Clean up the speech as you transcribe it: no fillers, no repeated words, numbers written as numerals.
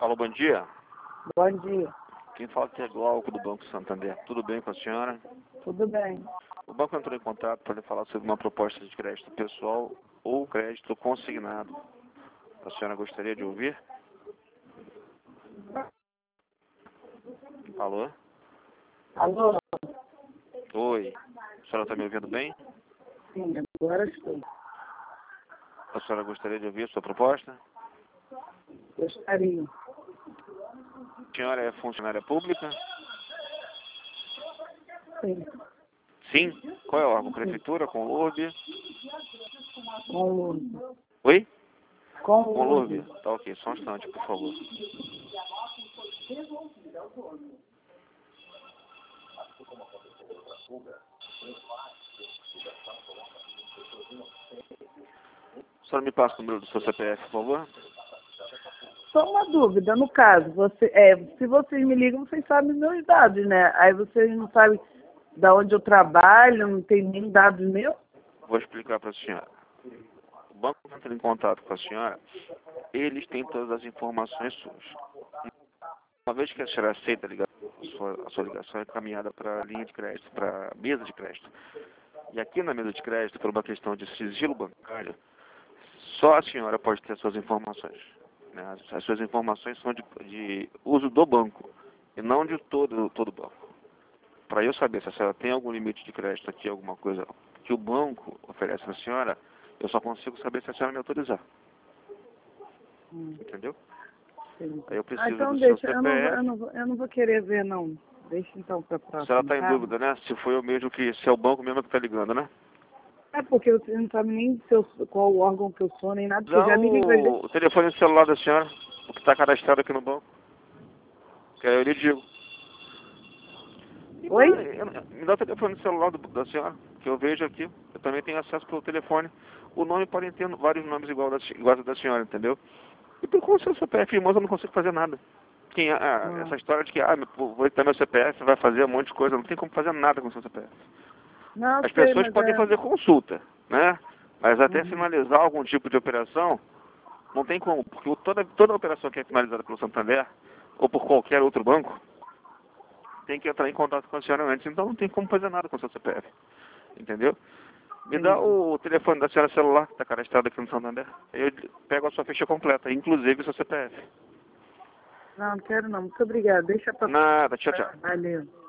Alô, bom dia. Bom dia. Quem fala que é Glauco do Banco Santander. Tudo bem com a senhora? Tudo bem. O banco entrou em contato para lhe falar sobre uma proposta de crédito pessoal ou crédito consignado. A senhora gostaria de ouvir? Alô? Alô? Oi. A senhora está me ouvindo bem? Sim, agora estou. A senhora gostaria de ouvir a sua proposta? Gostaria. A senhora é funcionária pública? Sim. Sim? Qual é o órgão? Prefeitura? Conlurb? Com luz. Oi? Com Conlurb? luz. Tá ok, só um instante, por favor. A senhora me passa o número do seu CPF, por favor? Só uma dúvida, no caso, se vocês me ligam, vocês sabem meus dados, né? Aí vocês não sabem de onde eu trabalho, não tem nem dados meus? Vou explicar para a senhora. O banco entra em contato com a senhora, eles têm todas as informações suas. Uma vez que a senhora aceita a ligação, a sua ligação é encaminhada para a linha de crédito, para a mesa de crédito. E aqui na mesa de crédito, por uma questão de sigilo bancário, só a senhora pode ter as suas informações. Né? As suas informações são de uso do banco e não de todo o banco. Para eu saber se a senhora tem algum limite de crédito aqui, alguma coisa que o banco oferece à senhora, eu só consigo saber se a senhora me autorizar. Entendeu? Sim. Aí eu preciso Então do seu deixa, eu CPF. não vou querer ver, não. Deixa então para A próxima, senhora está em tá? dúvida, né? Se foi o mesmo que, se é o banco mesmo que está ligando, né? É porque você não sabe nem se qual o órgão que eu sou, nem nada, porque Dá já me ligou. o telefone celular da senhora, o que está cadastrado aqui no banco. Que aí eu lhe digo. Oi? Me dá o telefone celular da senhora, que eu vejo aqui. Eu também tenho acesso pelo telefone. O nome podem ter vários nomes iguais ao da senhora, entendeu? E por conta do seu CPF, irmãos, eu não consigo fazer nada. Essa história de que, vou ter meu CPF, vai fazer um monte de coisa, não tem como fazer nada com o seu CPF. Não, As sei, pessoas mas podem é... fazer consulta, né? Mas até Uhum. finalizar algum tipo de operação, não tem como, porque toda operação que é finalizada pelo Santander, ou por qualquer outro banco, tem que entrar em contato com a senhora antes, então não tem como fazer nada com o seu CPF, entendeu? Me dá Entendi. o telefone da senhora celular, que está cadastrado aqui no Santander, eu pego a sua ficha completa, inclusive o seu CPF. Não, não quero não. Muito obrigada. Deixa pra... Nada, tchau, tchau. Valeu.